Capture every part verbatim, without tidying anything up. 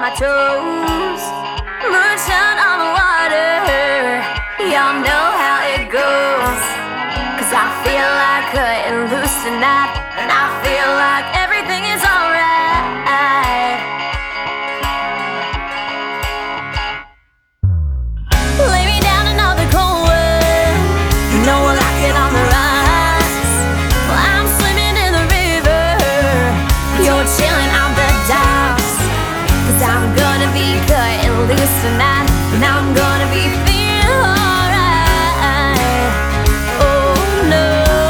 my toes. Moonshine on the water, y'all know how it goes. Cause I feel like cutting loose tonight, and I feel like everything is alright. Lay me down another cold word, you know I like it on the rise. Well, I'm swimming in the river, you're chilling on the docks. Cause I'm gonna be cutting loose tonight, and I'm gonna be feeling alright. Oh no,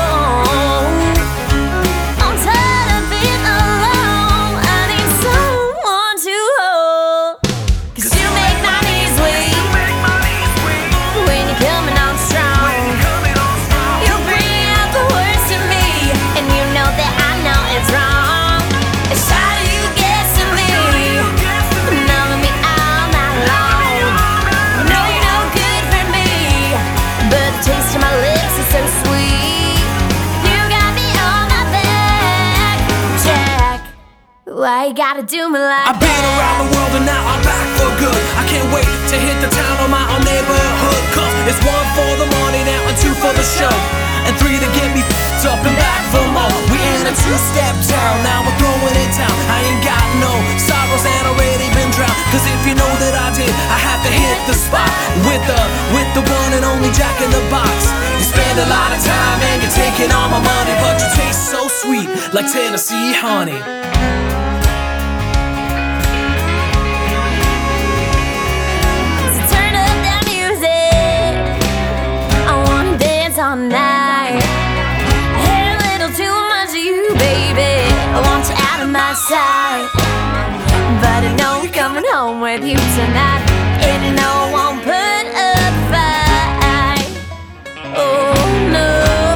I'm tired of being alone, I need someone to hold. Cause you make my knees weak when you're coming on strong. You bring out the worst in me, and you know that I know it's wrong. It's how you get to me, numbing me all night long. I know you're no good for me, but the taste of my lips is so sweet. You got me on my back, Jack. Why you gotta do me like I've been that? around the world and now I'm back for good. I can't wait to hit the town on my own neighborhood. Cause it's one for the money now and two for the show, and three to get me f***ed up and back for more. We in a two-step town, now we're throwing it down. I ain't got no sorrows and already been drowned. Cause if you know that I did, I have to hit the spot with the, with the one and only Jack in the Box. You spend a lot of time and you're taking all my money, but you taste so sweet like Tennessee honey. Turn up that music, I wanna dance all night. I had a little too much of you, baby, I want you out of my sight. But I know I'm coming home with you tonight, and you know I won't put up a fight. Oh no,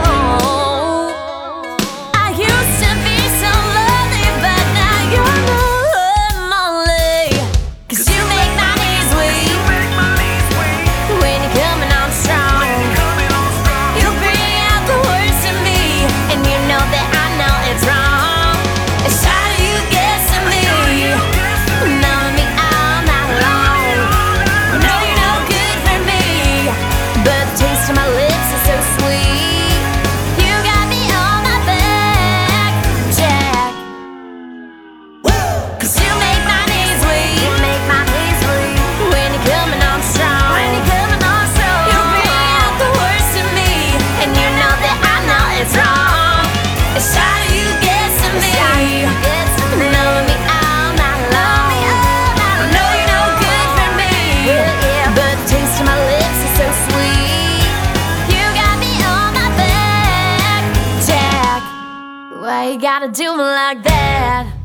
I used to be so lonely, but now you're lonely. Cause you make my knees weak when you're coming on strong. You bring out the worst in me, and you know that I know it's wrong. It's how you get to me, numbing me all night long. I know you're no good for me, but the taste of my lips is so sweet. You got me on my back, Jack. Cause you make my knees weak, you make my knees weak when you're coming on strong. When you're coming on strong, you bring out the worst in me, and you know that I know it's wrong. It's how you get to me, numbing me all night long. I know you're no good for me, but the taste of my lips is so sweet. You got me on my back, Jack. Why you gotta do me like that?